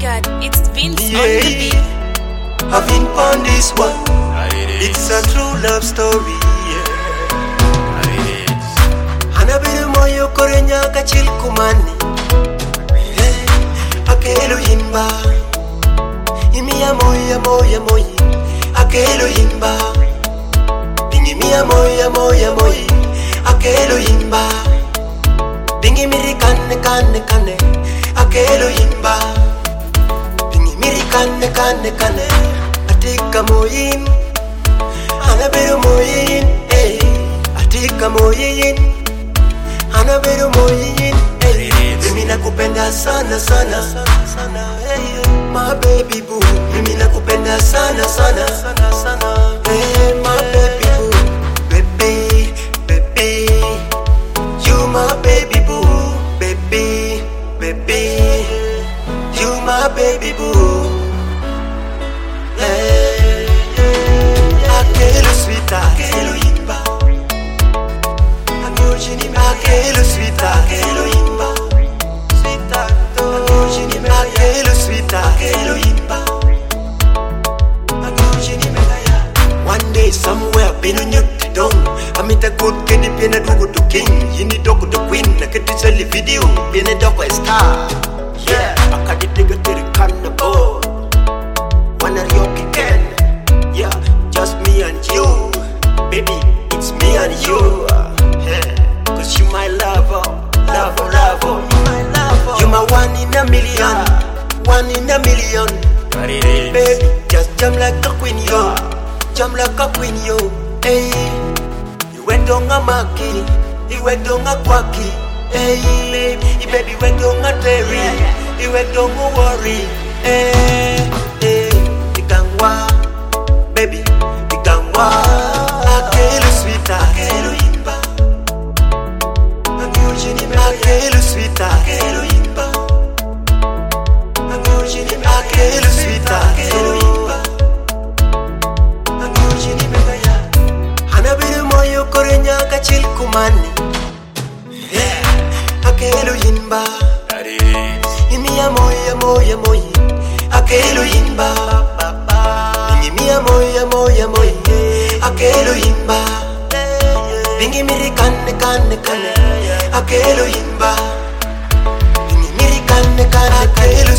God, it's Vince on the beat. I've been on this one. It's a true love story. Hanabiru moyo korenya kachil kumani. Akelo yimba. Imiya moya moya moyi. Akelo yimba. Bingi miya moya moya moyi. Akelo yimba. Bingi miri kane kane kane. Akelo yimba. Bingi miri kane kane kane. Atika moyin. Hanabiru moyin. Atika moyin. Hanabiru moyin. Mimi nakupenda sana sana. My baby boo. Mimi nakupenda sana sana. Hey, my baby boo. Baby, baby. You my baby boo. Baby, baby. You my baby boo. Hey, akelo sweeta, akelo yimba. Akelo sweeta, akelo yimba. Sweeta, akelo sweeta, akelo yimba. One day somewhere binu nyuti dong. Amita good kedi piena dugu to king. Yini doku to queen. Naketi seli video piena doku a star. Yeah, akadi diga tiri kanna bo. Wanna ryoki ken. Yeah, just me and you. Baby, it's me and you. Yeah, cause you my lover. Lover, lover. You my lover. You my one in a million. One in a million. Baby, just jump like a queen, yo. Jump like a queen, yo. Hey, you went on a maki. You went on a quacky. Hey, baby, you went on a terry. You went on a worry. Hey, hey, Ikangwa. Baby, Ikangwa. Akelo sweeta, akelo yimba. Akelo sweeta, akelo yimba. Akelo sweeta, akelo yimba. Hanabiru moyo korenya kachil kumani. Akelo yimba. Imiya moya moya moyi. Akelo yimba. Imiya moya moya moyi. Akelo yimba. Bingi miri kane kane kane. Akelo yimba. Bingi miri kane kane kane.